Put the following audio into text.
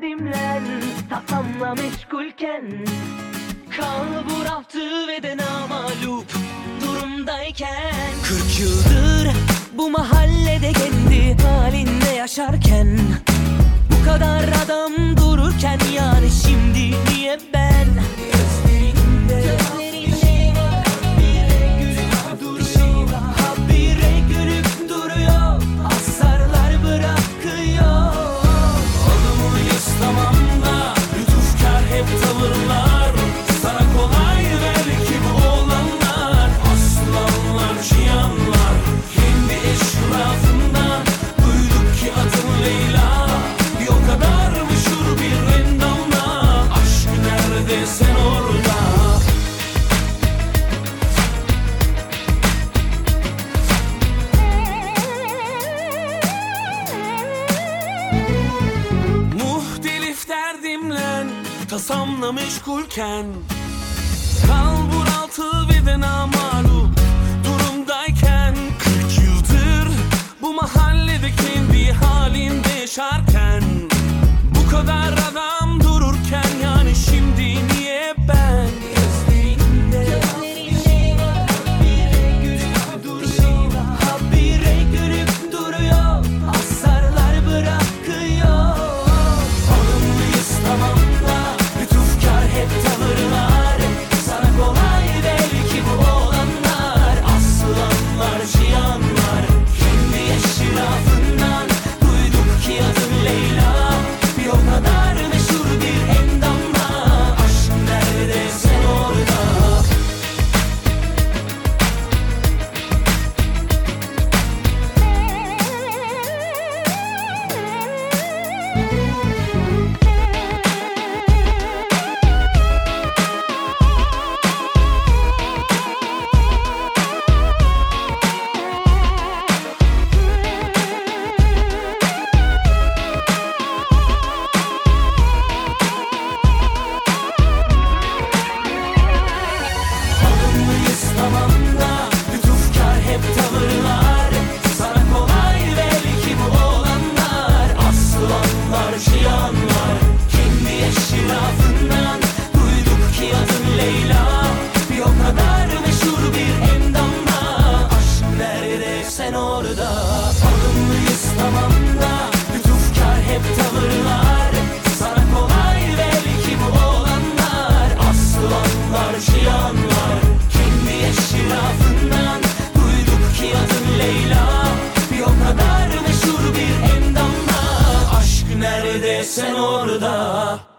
derdimle tasamla meşgulken, kalbur altı ve de namalup durumdayken, 40 yıldır bu mahallede kendi halinde yaşarken, bu kadar adam dururken, yani şimdi niye ben gözlerinde habire gülüp duruyor, habire gülüp duruyor, asarlar bırakıyor. Olur muyuz tamam da lütufkar hep tavırlar, sana kolay belki bu olanlar, aslanlar cihanlar kendi eşrafından, duyduk ki adın Leyla, bir o kadar meşhur bir endamla, aşk nerede sen orada. Muhtelif derdimle tasamla meşgulken, kalbur altı ve de namalup durumdayken, 40 yıldır bu mahallede kendi halinde yaşarken, bu kadar adam dururken, yani şimdi niye ben gözlerinde habire gülüp duruyor, habire gülüp duruyor, asarlar bırakıyor. Olur muyuz tamam da lütufkar hep tavırlar, sana kolay belki bu olanlar, aslanlar cihanlar kendi eşrafından, duyduk ki adın Leyla, bir o kadar meşhur bir endamla, aşk nerede sen orada. Tamam da lütufkar hep tavırlar, sana kolay belki bu olanlar, aslanlar cihanlar kendi eşrafından, duyduk ki adın Leyla, bir o kadar meşhur bir endamla, aşk nerede sen orada. Alımlıyız tamam da lütufkar hep tavırlar, sana kolay belki bu olanlar, aslanlar cihanlar kendi eşrafından, duyduk ki adın Leyla, bir o kadar meşhur bir endamla, aşk nerede sen orada.